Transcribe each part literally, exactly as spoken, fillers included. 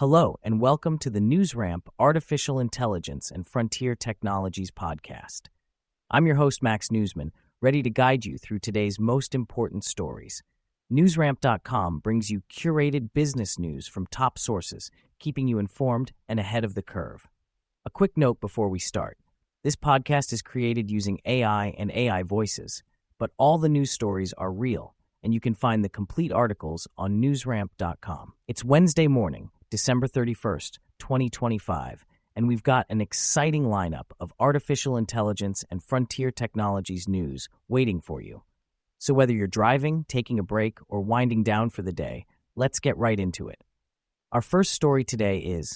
Hello, and welcome to the NewsRamp Artificial Intelligence and Frontier Technologies podcast. I'm your host, Max Newsman, ready to guide you through today's most important stories. Newsramp dot com brings you curated business news from top sources, keeping you informed and ahead of the curve. A quick note before we start. This podcast is created using A I and A I voices, but all the news stories are real, and you can find the complete articles on Newsramp dot com. It's Wednesday morning, December thirty-first, twenty twenty-five, and we've got an exciting lineup of artificial intelligence and frontier technologies news waiting for you. So whether you're driving, taking a break, or winding down for the day, let's get right into it. Our first story today is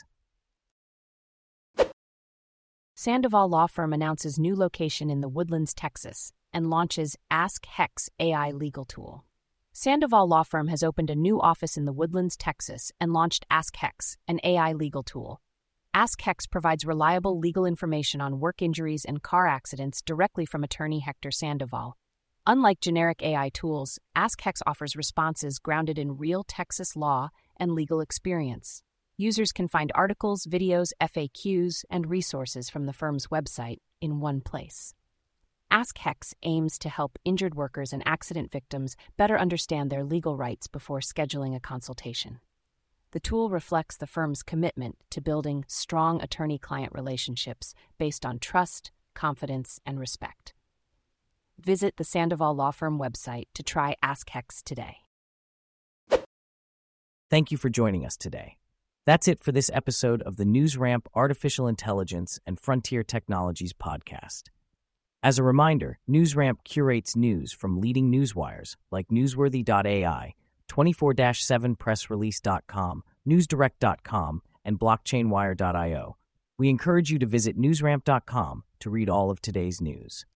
Sandoval Law Firm announces new location in The Woodlands, Texas, and launches Ask Hex A I legal tool. Sandoval Law Firm has opened a new office in The Woodlands, Texas, and launched Ask Hex, an A I legal tool. Ask Hex provides reliable legal information on work injuries and car accidents directly from attorney Hector Sandoval. Unlike generic A I tools, Ask Hex offers responses grounded in real Texas law and legal experience. Users can find articles, videos, F A Qs, and resources from the firm's website in one place. Ask Hex aims to help injured workers and accident victims better understand their legal rights before scheduling a consultation. The tool reflects the firm's commitment to building strong attorney-client relationships based on trust, confidence, and respect. Visit the Sandoval Law Firm website to try Ask Hex today. Thank you for joining us today. That's it for this episode of the NewsRamp Artificial Intelligence and Frontier Technologies podcast. As a reminder, NewsRamp curates news from leading newswires like Newsworthy dot A I, twenty-four seven press release dot com, newsdirect dot com, and blockchain wire dot io. We encourage you to visit newsramp dot com to read all of today's news.